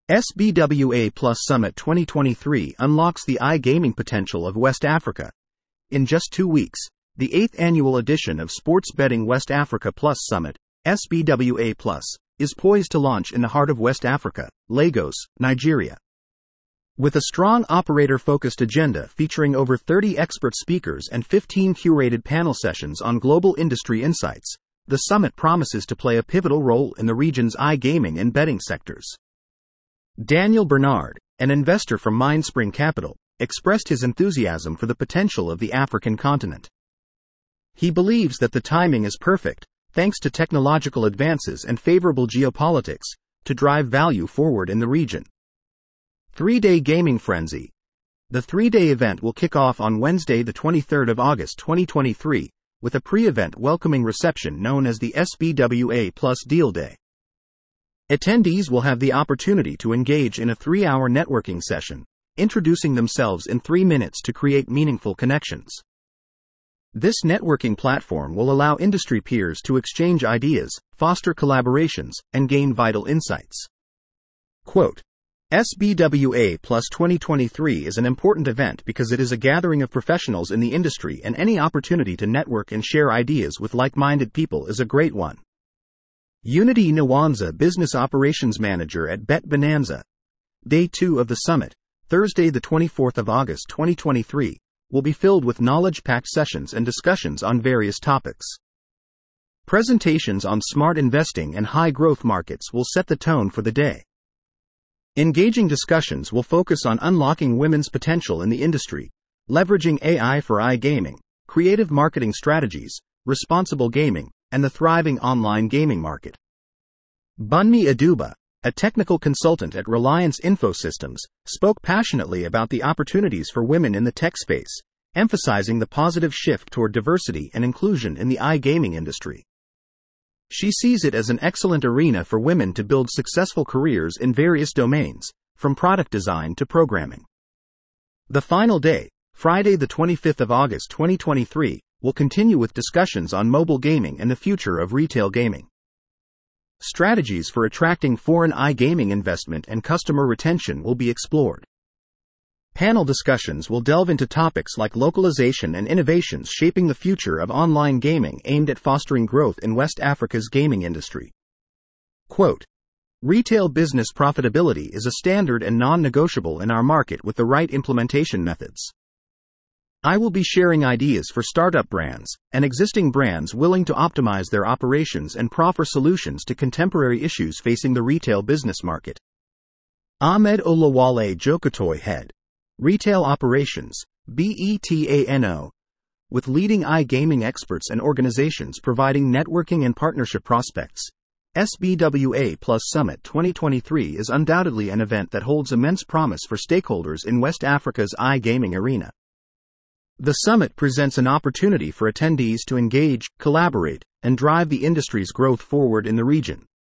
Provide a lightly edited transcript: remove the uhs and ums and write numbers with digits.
SBWA Plus Summit 2023 unlocks the iGaming potential of West Africa. In just 2 weeks, the 8th annual edition of Sports Betting West Africa Plus Summit, SBWA Plus, is poised to launch in the heart of West Africa, Lagos, Nigeria. With a strong operator-focused agenda featuring over 30 expert speakers and 15 curated panel sessions on global industry insights, the summit promises to play a pivotal role in the region's iGaming and betting sectors. Daniel Bernard, an investor from Mindspring Capital, expressed his enthusiasm for the potential of the African continent. He believes that the timing is perfect, thanks to technological advances and favorable geopolitics, to drive value forward in the region. 3-Day Gaming Frenzy. The 3-day event will kick off on Wednesday, the 23rd of August 2023, with a pre-event welcoming reception known as the SBWA Plus Deal Day. Attendees will have the opportunity to engage in a 3-hour networking session, introducing themselves in 3 minutes to create meaningful connections. This networking platform will allow industry peers to exchange ideas, foster collaborations, and gain vital insights. Quote, SBWA Plus 2023 is an important event because it is a gathering of professionals in the industry, and any opportunity to network and share ideas with like-minded people is a great one. Unity Nwanza, Business Operations Manager at Bet Bonanza. Day 2 of the summit, Thursday the 24th of August 2023, will be filled with knowledge-packed sessions and discussions on various topics. Presentations on smart investing and high-growth markets will set the tone for the day. Engaging discussions will focus on unlocking women's potential in the industry, leveraging AI for iGaming, creative marketing strategies, responsible gaming, and the thriving online gaming market. Bunmi Aduba, a technical consultant at Reliance Infosystems, spoke passionately about the opportunities for women in the tech space, emphasizing the positive shift toward diversity and inclusion in the iGaming industry. She sees it as an excellent arena for women to build successful careers in various domains, from product design to programming. The final day, Friday the 25th of August 2023, will continue with discussions on mobile gaming and the future of retail gaming. Strategies for attracting foreign iGaming investment and customer retention will be explored. Panel discussions will delve into topics like localization and innovations shaping the future of online gaming aimed at fostering growth in West Africa's gaming industry. Quote, retail business profitability is a standard and non-negotiable in our market with the right implementation methods. I will be sharing ideas for startup brands and existing brands willing to optimize their operations and proffer solutions to contemporary issues facing the retail business market. Ahmed Olawale Jokotoy, Head, Retail Operations, BETANO, with leading iGaming experts and organizations providing networking and partnership prospects. SBWA Plus Summit 2023 is undoubtedly an event that holds immense promise for stakeholders in West Africa's iGaming arena. The summit presents an opportunity for attendees to engage, collaborate, and drive the industry's growth forward in the region.